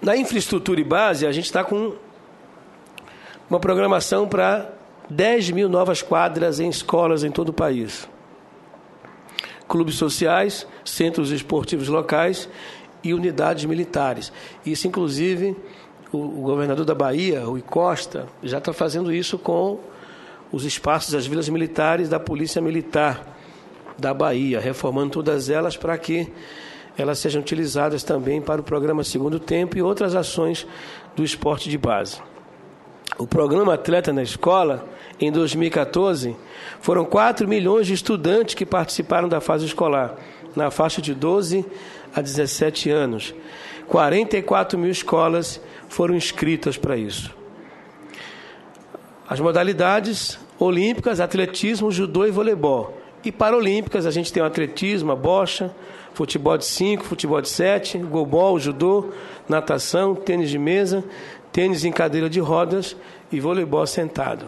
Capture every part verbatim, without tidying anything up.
Na infraestrutura e base, a gente está com uma programação para dez mil novas quadras em escolas em todo o país. Clubes sociais, centros esportivos locais e unidades militares. Isso, inclusive, o, o governador da Bahia, Rui Costa, já está fazendo isso com os espaços das vilas militares da Polícia Militar da Bahia, reformando todas elas para que elas sejam utilizadas também para o programa Segundo Tempo e outras ações do esporte de base. O programa Atleta na Escola, em dois mil e quatorze, foram quatro milhões de estudantes que participaram da fase escolar, na faixa de doze a dezessete anos. quarenta e quatro mil escolas foram inscritas para isso. As modalidades olímpicas, atletismo, judô e voleibol. E paralímpicas, a gente tem o atletismo, a bocha, futebol de cinco, futebol de sete, golbol, judô, natação, tênis de mesa, tênis em cadeira de rodas e voleibol sentado.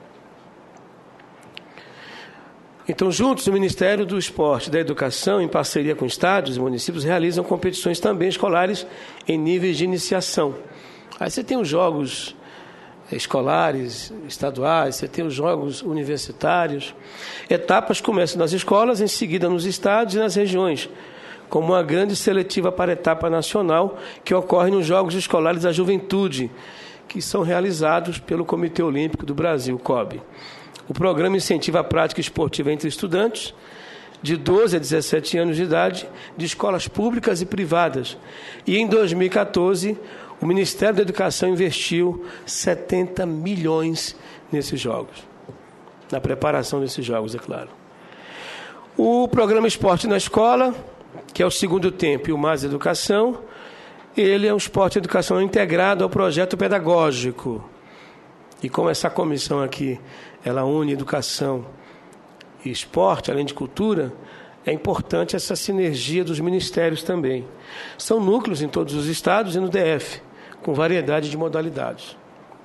Então, juntos, o Ministério do Esporte e da Educação, em parceria com estados e municípios, realizam competições também escolares em níveis de iniciação. Aí você tem os jogos escolares, estaduais, você tem os jogos universitários. Etapas começam nas escolas, em seguida nos estados e nas regiões, como uma grande seletiva para a etapa nacional, que ocorre nos Jogos Escolares da Juventude, que são realizados pelo Comitê Olímpico do Brasil, C O B. O programa incentiva a prática esportiva entre estudantes de doze a dezessete anos de idade, de escolas públicas e privadas. E em dois mil e quatorze, o Ministério da Educação investiu setenta milhões nesses jogos, na preparação desses jogos, é claro. O programa Esporte na Escola, que é o Segundo Tempo e o Mais Educação, ele é um esporte e educação integrado ao projeto pedagógico. E como essa comissão aqui, ela une educação e esporte, além de cultura, é importante essa sinergia dos ministérios também. São núcleos em todos os estados e no D F, com variedade de modalidades.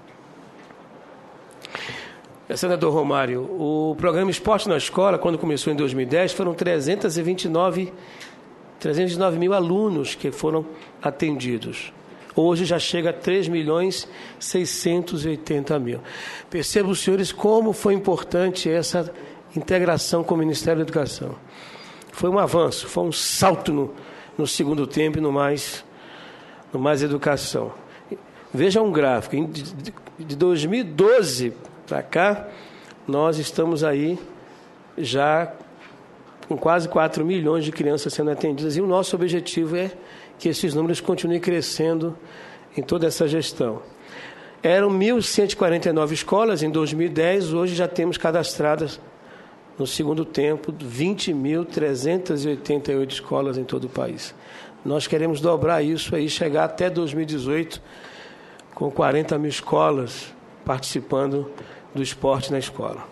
Senador Romário, o programa Esporte na Escola, quando começou em dois mil e dez, foram trezentos e vinte e nove mil alunos que foram atendidos. Hoje já chega a três milhões seiscentos e oitenta mil. Percebam, senhores, como foi importante essa integração com o Ministério da Educação. Foi um avanço, foi um salto no, no Segundo Tempo e no mais, no mais Educação. Veja um gráfico, de, de dois mil e doze para cá, nós estamos aí já com quase quatro milhões de crianças sendo atendidas, e o nosso objetivo é que esses números continuem crescendo em toda essa gestão. Eram mil cento e quarenta e nove escolas em dois mil e dez, hoje já temos cadastradas, no Segundo Tempo, vinte mil trezentas e oitenta e oito escolas em todo o país. Nós queremos dobrar isso aí, chegar até dois mil e dezoito, com quarenta mil escolas participando do esporte na escola.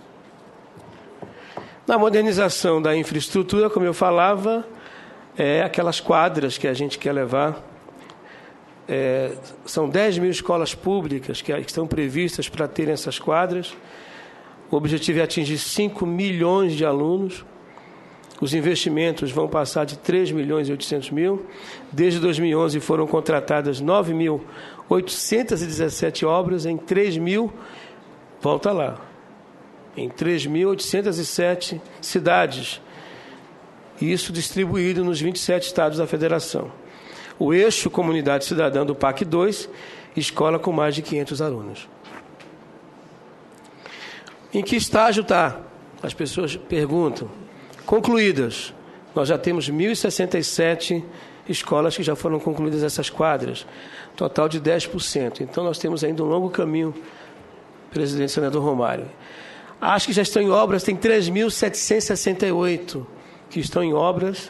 Na modernização da infraestrutura, como eu falava, é aquelas quadras que a gente quer levar. É, são dez mil escolas públicas que estão previstas para terem essas quadras. O objetivo é atingir cinco milhões de alunos. Os investimentos vão passar de três milhões e oitocentos mil. Desde dois mil e onze foram contratadas nove mil oitocentas e dezessete obras em três mil, volta lá, em três mil oitocentas e sete cidades. Isso distribuído nos vinte e sete estados da federação. O eixo Comunidade Cidadã do P A C dois, escola com mais de quinhentos alunos. Em que estágio está? As pessoas perguntam. Concluídas. Nós já temos mil e sessenta e sete escolas que já foram concluídas essas quadras, total de dez por cento. Então nós temos ainda um longo caminho, presidente senador Romário. Acho que já estão em obras, tem três mil setecentos e sessenta e oito que estão em obras,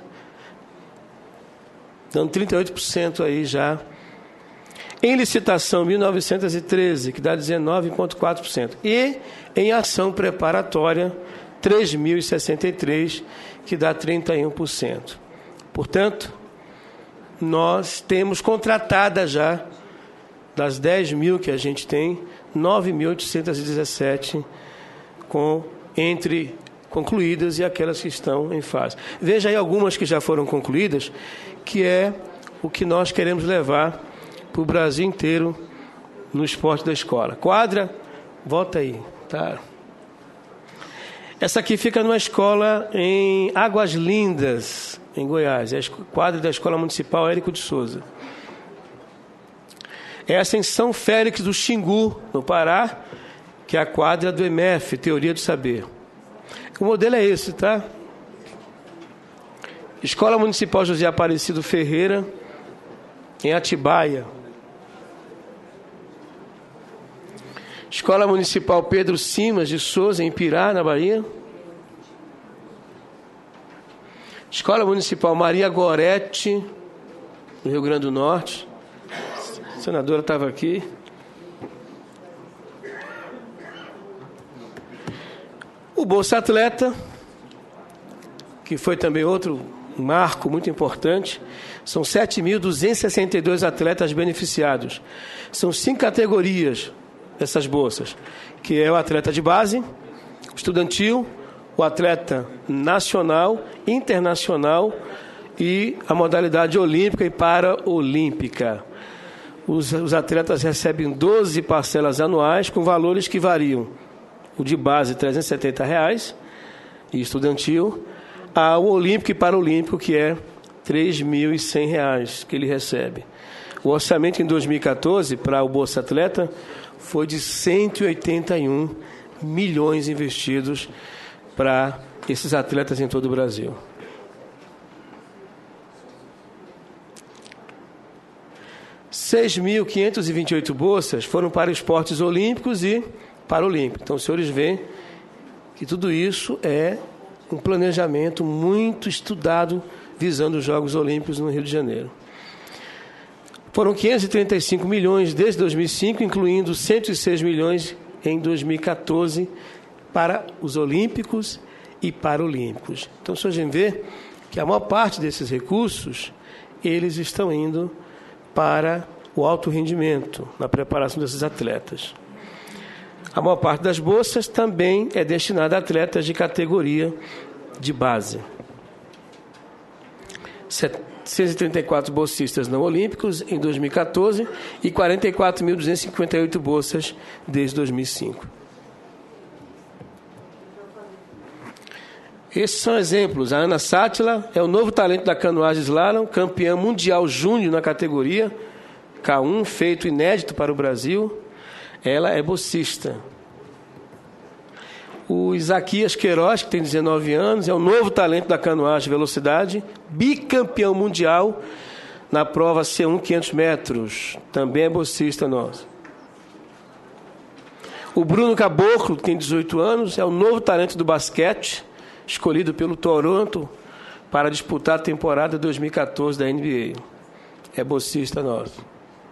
dando trinta e oito por cento aí já. Em licitação, mil novecentos e treze, que dá dezenove vírgula quatro por cento. E em ação preparatória, três mil e sessenta e três, que dá trinta e um por cento. Portanto, nós temos contratadas já, das dez mil que a gente tem, nove mil oitocentos e dezessete com, entre concluídas e aquelas que estão em fase. Veja aí algumas que já foram concluídas, que é o que nós queremos levar para o Brasil inteiro no esporte da escola. Quadra, volta aí, tá? Essa aqui fica numa escola em Águas Lindas, em Goiás. É a quadra da Escola Municipal Érico de Souza. Essa em São Félix do Xingu, no Pará, que é a quadra do E M E F, Teoria do Saber. O modelo é esse, tá? Escola Municipal José Aparecido Ferreira, em Atibaia. Escola Municipal Pedro Simas de Souza, em Pirá, na Bahia. Escola Municipal Maria Gorete, no Rio Grande do Norte. A senadora estava aqui. O Bolsa Atleta, que foi também outro marco muito importante. São sete mil duzentos e sessenta e dois atletas beneficiados. São cinco categorias dessas bolsas, que é o atleta de base, o estudantil, o atleta nacional, internacional e a modalidade olímpica e paraolímpica. Os, os atletas recebem doze parcelas anuais com valores que variam. O de base, trezentos e setenta reais, e estudantil, ao olímpico e paraolímpico, que é três mil e cem reais que ele recebe. O orçamento em dois mil e quatorze para o Bolsa Atleta foi de cento e oitenta e um milhões investidos para esses atletas em todo o Brasil. seis mil quinhentas e vinte e oito bolsas foram para esportes olímpicos e paralímpicos. Então, os senhores veem que tudo isso é um planejamento muito estudado visando os Jogos Olímpicos no Rio de Janeiro. Foram quinhentos e trinta e cinco milhões desde dois mil e cinco, incluindo cento e seis milhões em dois mil e quatorze para os olímpicos e paralímpicos. Então, vocês vão ver que a maior parte desses recursos, eles estão indo para o alto rendimento, na preparação desses atletas. A maior parte das bolsas também é destinada a atletas de categoria de base. setecentos e trinta e quatro bolsistas não olímpicos em dois mil e quatorze e quarenta e quatro mil duzentas e cinquenta e oito bolsas desde dois mil e cinco. Esses são exemplos. A Ana Sátila é o novo talento da canoagem slalom, campeã mundial júnior na categoria K um, feito inédito para o Brasil. Ela é bolsista. O Isaquias Queiroz, que tem dezenove anos, é o novo talento da canoagem velocidade, bicampeão mundial na prova C um quinhentos metros. Também é bolsista nosso. O Bruno Caboclo, que tem dezoito anos, é o novo talento do basquete, escolhido pelo Toronto para disputar a temporada dois mil e quatorze da N B A. É bolsista nosso.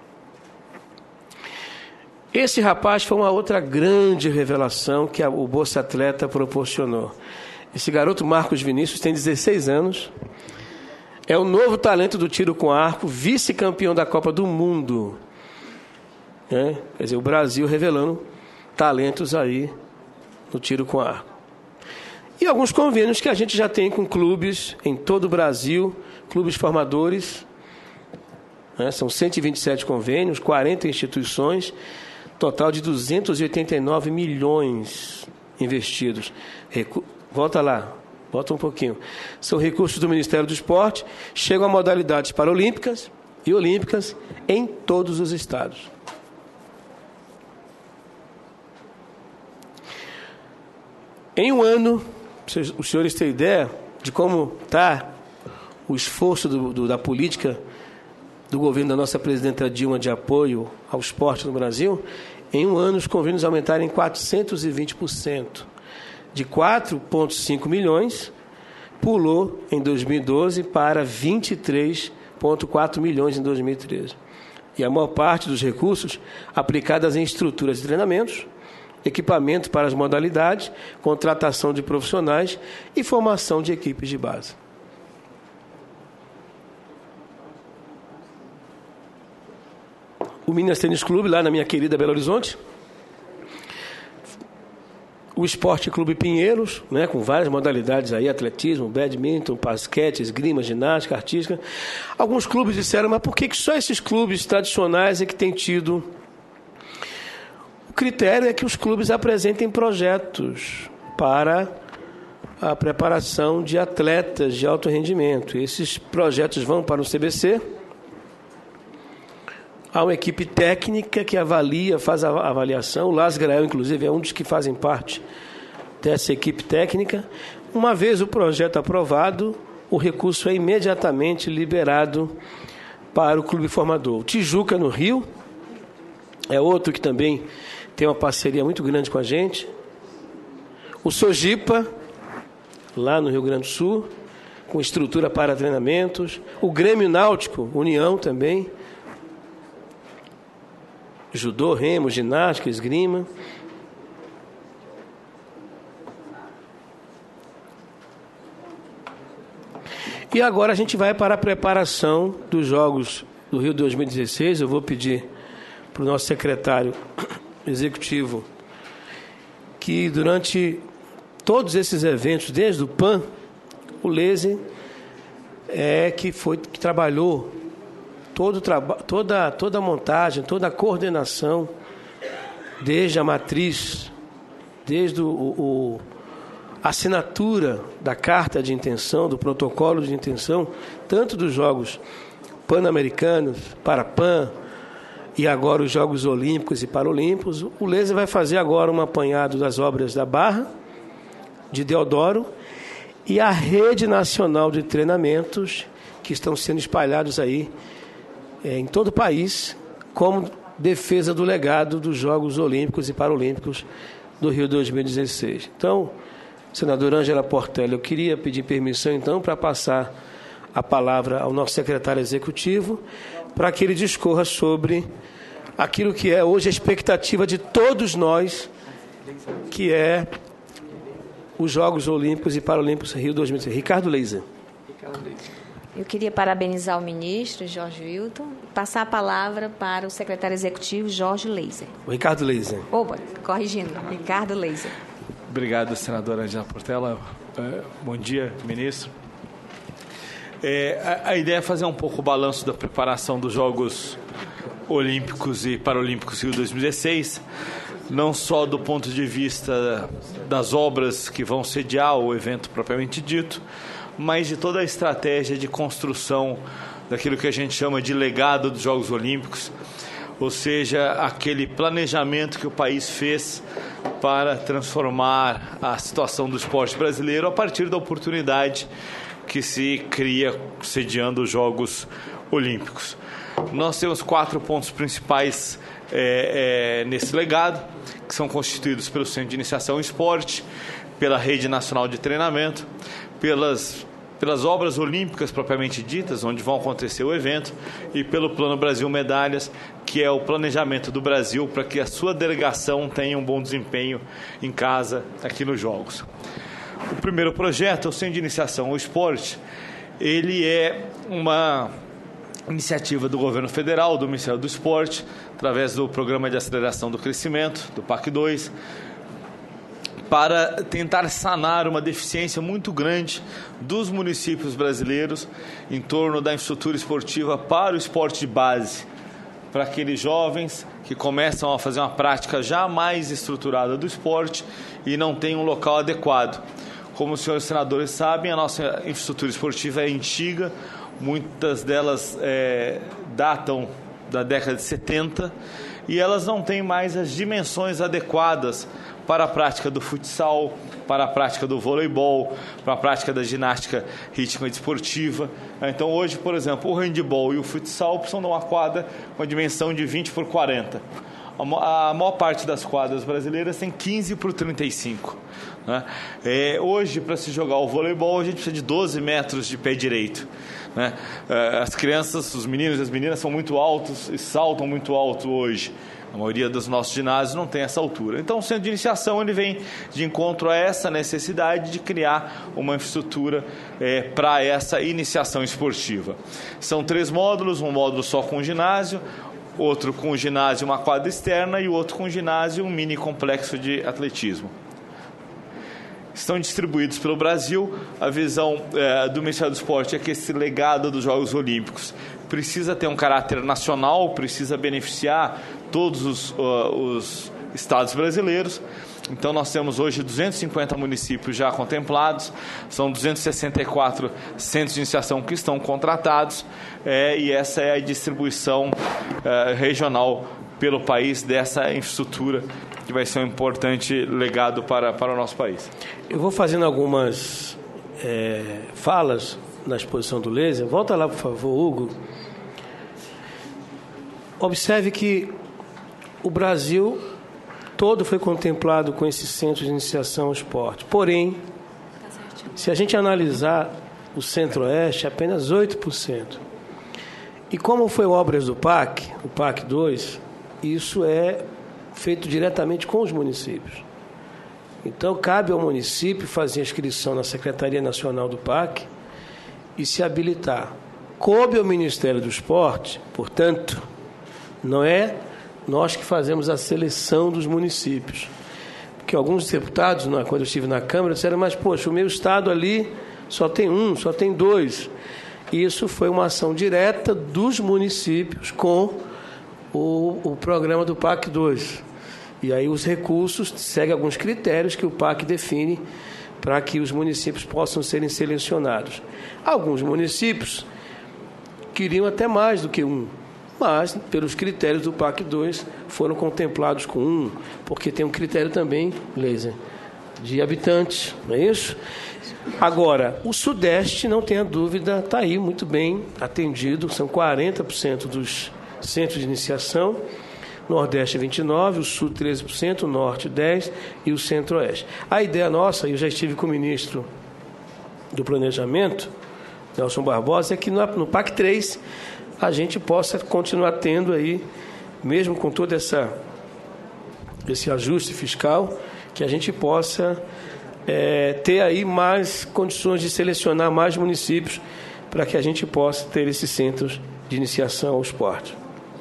Esse rapaz foi uma outra grande revelação que a, o Bolsa Atleta proporcionou. Esse garoto, Marcos Vinícius, tem dezesseis anos. É o novo talento do tiro com arco, vice-campeão da Copa do Mundo. É, quer dizer, o Brasil revelando talentos aí no tiro com arco. E alguns convênios que a gente já tem com clubes em todo o Brasil, clubes formadores. Né, são cento e vinte e sete convênios, quarenta instituições, total de duzentos e oitenta e nove milhões investidos. Recu... Volta lá, volta um pouquinho. São recursos do Ministério do Esporte, chegam a modalidades paralímpicas e olímpicas em todos os estados. Em um ano, os senhores têm ideia de como está o esforço do, do, da política do governo da nossa presidenta Dilma de apoio ao esporte no Brasil? Em um ano, os convênios aumentaram em quatrocentos e vinte por cento. De quatro vírgula cinco milhões, pulou em dois mil e doze para vinte e três vírgula quatro milhões em dois mil e treze. E a maior parte dos recursos aplicadas em estruturas de treinamentos, equipamento para as modalidades, contratação de profissionais e formação de equipes de base. O Minas Tênis Clube, lá na minha querida Belo Horizonte, o Esporte Clube Pinheiros, né, com várias modalidades aí, atletismo, badminton, basquete, esgrima, ginástica, artística. Alguns clubes disseram, mas por que que só esses clubes tradicionais é que têm tido? O critério é que os clubes apresentem projetos para a preparação de atletas de alto rendimento. Esses projetos vão para o C B C. Há uma equipe técnica que avalia, faz a avaliação. O Las Grael, inclusive, é um dos que fazem parte dessa equipe técnica. Uma vez o projeto aprovado, o recurso é imediatamente liberado para o clube formador. O Tijuca, no Rio, é outro que também tem uma parceria muito grande com a gente. O Sojipa, lá no Rio Grande do Sul, com estrutura para treinamentos. O Grêmio Náutico, União também. Judô, remo, ginástica, esgrima. E agora a gente vai para a preparação dos Jogos do Rio dois mil e dezesseis. Eu vou pedir para o nosso secretário executivo que durante todos esses eventos, desde o P A N, o Leise é que foi que trabalhou todo o traba- toda, toda a montagem, toda a coordenação, desde a matriz, desde o, o, a assinatura da carta de intenção, do protocolo de intenção, tanto dos Jogos Pan-Americanos, Parapan, e agora os Jogos Olímpicos e Paralímpicos. O Leise vai fazer agora um apanhado das obras da Barra, de Deodoro, e a rede nacional de treinamentos que estão sendo espalhados aí é, em todo o país, como defesa do legado dos Jogos Olímpicos e Paralímpicos do Rio dois mil e dezesseis. Então, senadora Ângela Portela, eu queria pedir permissão, então, para passar a palavra ao nosso secretário executivo, para que ele discorra sobre aquilo que é hoje a expectativa de todos nós, que é os Jogos Olímpicos e Paralímpicos Rio dois mil e dezesseis. Ricardo Leise. Eu queria parabenizar o ministro Jorge Wilton e passar a palavra para o secretário executivo Jorge Leise. O Ricardo Leise. Opa, corrigindo, Ricardo Leise. Obrigado, senadora Ângela Portela. Bom dia, ministro. É, a, a ideia é fazer um pouco o balanço da preparação dos Jogos Olímpicos e Paralímpicos Rio dois mil e dezesseis, não só do ponto de vista das obras que vão sediar o evento propriamente dito, mas de toda a estratégia de construção daquilo que a gente chama de legado dos Jogos Olímpicos, ou seja, aquele planejamento que o país fez para transformar a situação do esporte brasileiro a partir da oportunidade que se cria sediando os Jogos Olímpicos. Nós temos quatro pontos principais é, é, nesse legado, que são constituídos pelo Centro de Iniciação em Esporte, pela Rede Nacional de Treinamento, pelas, pelas obras olímpicas propriamente ditas, onde vão acontecer o evento, e pelo Plano Brasil Medalhas, que é o planejamento do Brasil para que a sua delegação tenha um bom desempenho em casa, aqui nos Jogos. O primeiro projeto, o Centro de Iniciação ao Esporte, ele é uma iniciativa do governo federal, do Ministério do Esporte, através do Programa de Aceleração do Crescimento, do P A C dois, para tentar sanar uma deficiência muito grande dos municípios brasileiros em torno da infraestrutura esportiva para o esporte de base, para aqueles jovens que começam a fazer uma prática já mais estruturada do esporte e não têm um local adequado. Como os senhores senadores sabem, a nossa infraestrutura esportiva é antiga, muitas delas é, datam da década de setenta e elas não têm mais as dimensões adequadas para a prática do futsal, para a prática do voleibol, para a prática da ginástica rítmica e desportiva. Então hoje, por exemplo, o handebol e o futsal precisam de uma quadra com a dimensão de vinte por quarenta. A maior parte das quadras brasileiras tem quinze por trinta e cinco. Né? É, hoje, para se jogar o voleibol, a gente precisa de doze metros de pé direito. Né? As crianças, os meninos e as meninas são muito altos e saltam muito alto hoje. A maioria dos nossos ginásios não tem essa altura. Então, o Centro de Iniciação ele vem de encontro a essa necessidade de criar uma infraestrutura é, para essa iniciação esportiva. São três módulos, um módulo só com ginásio, outro com ginásio e uma quadra externa e outro com ginásio e um mini complexo de atletismo. estão distribuídos pelo Brasil. A visão é, do Ministério do Esporte é que esse legado dos Jogos Olímpicos precisa ter um caráter nacional, precisa beneficiar todos os, uh, os estados brasileiros. Então, nós temos hoje duzentos e cinquenta municípios já contemplados, são duzentos e sessenta e quatro centros de iniciação que estão contratados, é, e essa é a distribuição é, regional pelo país dessa infraestrutura, que vai ser um importante legado para, para o nosso país. Eu vou fazendo algumas é, falas na exposição do laser. Volta lá, por favor, Hugo. Observe que o Brasil todo foi contemplado com esse centro de iniciação ao esporte. Porém, se a gente analisar o Centro-Oeste, é apenas oito por cento. E como foi obras do P A C, o P A C dois, isso é feito diretamente com os municípios. Então, cabe ao município fazer a inscrição na Secretaria Nacional do P A C e se habilitar. Coube ao Ministério do Esporte, portanto, não é nós que fazemos a seleção dos municípios. Porque alguns deputados, quando eu estive na Câmara, disseram, mas, poxa, o meu estado ali só tem um, só tem dois. Isso foi uma ação direta dos municípios com o, o programa do P A C dois. E aí os recursos seguem alguns critérios que o P A C define para que os municípios possam serem selecionados. Alguns municípios queriam até mais do que um, mas, pelos critérios do P A C dois, foram contemplados com um, porque tem um critério também, laser, de habitantes, não é isso? Agora, o Sudeste, não tenha dúvida, está aí muito bem atendido, são quarenta por cento dos centros de iniciação, Nordeste vinte e nove por cento, o Sul treze por cento, o Norte dez por cento e o Centro-Oeste. A ideia nossa, e eu já estive com o ministro do Planejamento, Nelson Barbosa, é que no, no P A C três a gente possa continuar tendo aí, mesmo com todo essa, esse ajuste fiscal, que a gente possa é, ter aí mais condições de selecionar mais municípios para que a gente possa ter esses centros de iniciação ao esporte.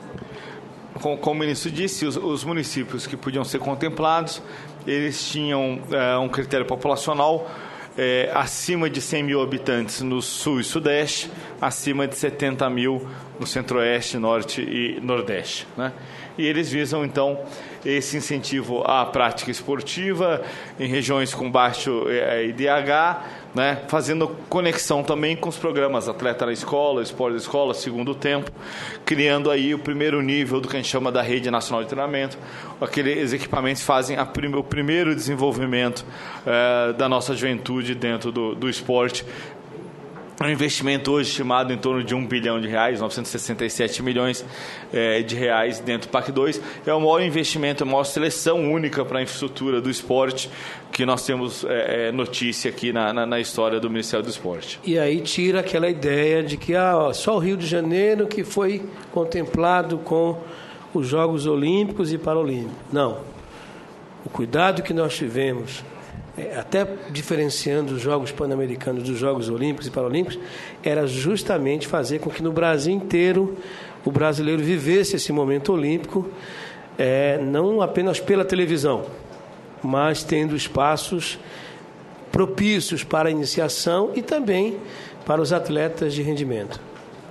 Como, como o ministro disse, os, os municípios que podiam ser contemplados, eles tinham é, um critério populacional é, acima de cem mil habitantes no Sul e Sudeste, acima de setenta mil no Centro-Oeste, Norte e Nordeste, né? E eles visam, então, esse incentivo à prática esportiva em regiões com baixo I D H, né? Fazendo conexão também com os programas Atleta na Escola, Esporte da Escola, Segundo Tempo, criando aí o primeiro nível do que a gente chama da Rede Nacional de Treinamento. Aqueles equipamentos fazem a prim- o primeiro desenvolvimento eh, da nossa juventude dentro do, do esporte. Um investimento hoje estimado em torno de um bilhão de reais, novecentos e sessenta e sete milhões eh, de reais dentro do P A C dois. É o maior investimento, a maior seleção única para a infraestrutura do esporte que nós temos eh, notícia aqui na, na, na história do Ministério do Esporte. E aí tira aquela ideia de que ah, só o Rio de Janeiro que foi contemplado com os Jogos Olímpicos e Paralímpicos. Não. O cuidado que nós tivemos, até diferenciando os Jogos Pan-Americanos dos Jogos Olímpicos e Paralímpicos, era justamente fazer com que no Brasil inteiro o brasileiro vivesse esse momento olímpico, é, não apenas pela televisão, mas tendo espaços propícios para a iniciação e também para os atletas de rendimento.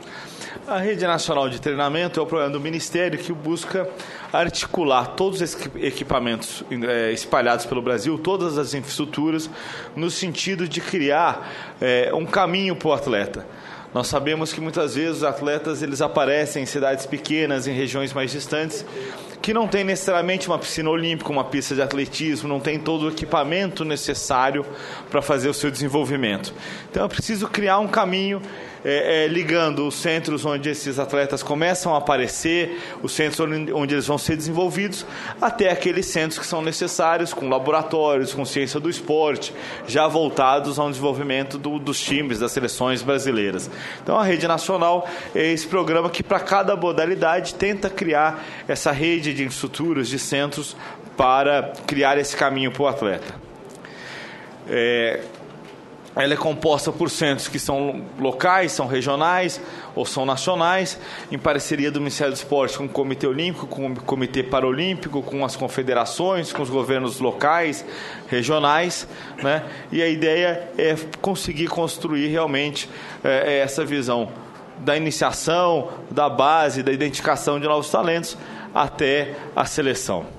A Rede Nacional de Treinamento é o programa do Ministério que busca articular todos os equipamentos é, espalhados pelo Brasil, todas as infraestruturas, no sentido de criar é, um caminho para o atleta. Nós sabemos que muitas vezes os atletas eles aparecem em cidades pequenas, em regiões mais distantes, que não tem necessariamente uma piscina olímpica, uma pista de atletismo, não tem todo o equipamento necessário para fazer o seu desenvolvimento. Então é preciso criar um caminho é, é, ligando os centros onde esses atletas começam a aparecer, os centros onde, onde eles vão ser desenvolvidos, até aqueles centros que são necessários, com laboratórios, com ciência do esporte, já voltados ao desenvolvimento do, dos times, das seleções brasileiras. Então a Rede Nacional é esse programa que para cada modalidade tenta criar essa rede de infraestruturas, de centros, para criar esse caminho para o atleta. É, ela é composta por centros que são locais, são regionais ou são nacionais, em parceria do Ministério do Esporte com o Comitê Olímpico, com o Comitê Paralímpico, com as confederações, com os governos locais, regionais, né? E a ideia é conseguir construir realmente é, essa visão da iniciação, da base, da identificação de novos talentos até a seleção.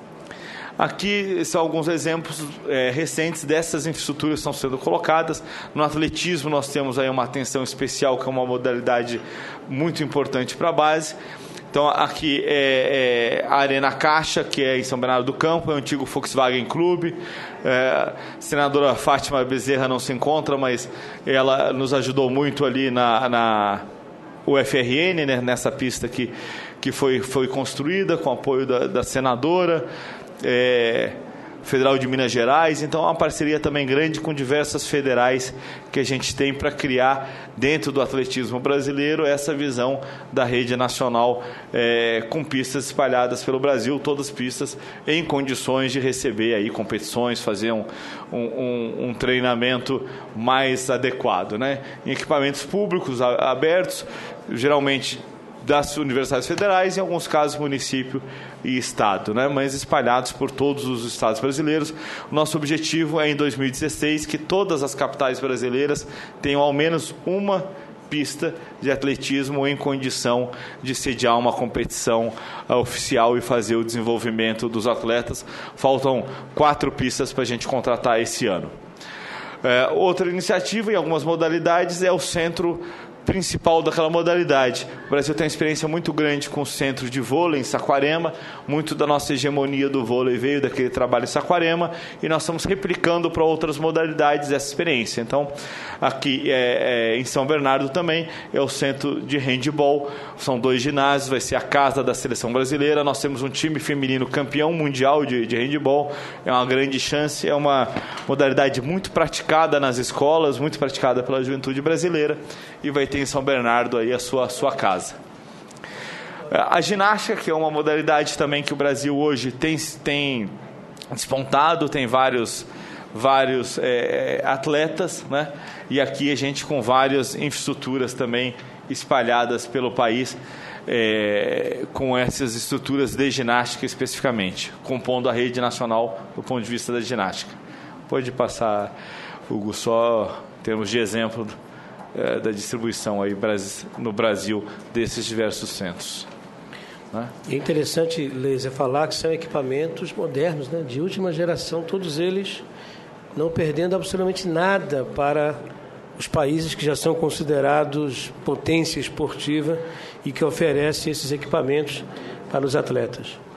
Aqui são alguns exemplos é, recentes dessas infraestruturas que estão sendo colocadas. No atletismo nós temos aí uma atenção especial, que é uma modalidade muito importante para a base. Então aqui é, é a Arena Caixa, que é em São Bernardo do Campo, é o antigo Volkswagen Clube. É, a senadora Fátima Bezerra não se encontra, mas ela nos ajudou muito ali na, na U F R N, né, nessa pista que, que foi, foi construída com o apoio da, da senadora. É, Federal de Minas Gerais, então é uma parceria também grande com diversas federais que a gente tem para criar dentro do atletismo brasileiro essa visão da rede nacional é, com pistas espalhadas pelo Brasil, todas pistas em condições de receber aí competições, fazer um, um, um treinamento mais adequado, né? Em equipamentos públicos abertos, geralmente das universidades federais, em alguns casos município e estado, né? Mas espalhados por todos os estados brasileiros. O nosso objetivo é, em dois mil e dezesseis, que todas as capitais brasileiras tenham ao menos uma pista de atletismo em condição de sediar uma competição uh, oficial e fazer o desenvolvimento dos atletas. Faltam quatro pistas para a gente contratar esse ano. Uh, outra iniciativa em algumas modalidades é o centro principal daquela modalidade. O Brasil tem uma experiência muito grande com o centro de vôlei em Saquarema, muito da nossa hegemonia do vôlei veio daquele trabalho em Saquarema, e nós estamos replicando para outras modalidades essa experiência. Então, aqui é, é, em São Bernardo também é o centro de handebol, são dois ginásios, vai ser a casa da seleção brasileira, nós temos um time feminino campeão mundial de, de handebol, é uma grande chance, é uma modalidade muito praticada nas escolas, muito praticada pela juventude brasileira, e vai ter em São Bernardo aí a sua, a sua casa. A ginástica, que é uma modalidade também que o Brasil hoje tem, tem despontado, tem vários, vários é, atletas, né? E aqui a gente com várias infraestruturas também espalhadas pelo país, é, com essas estruturas de ginástica especificamente, compondo a rede nacional do ponto de vista da ginástica. Pode passar, Hugo, só em termos de exemplo é, da distribuição aí no Brasil desses diversos centros. Né? É interessante, Leisa, falar que são equipamentos modernos, né, de última geração, todos eles não perdendo absolutamente nada para os países que já são considerados potência esportiva e que oferecem esses equipamentos para os atletas.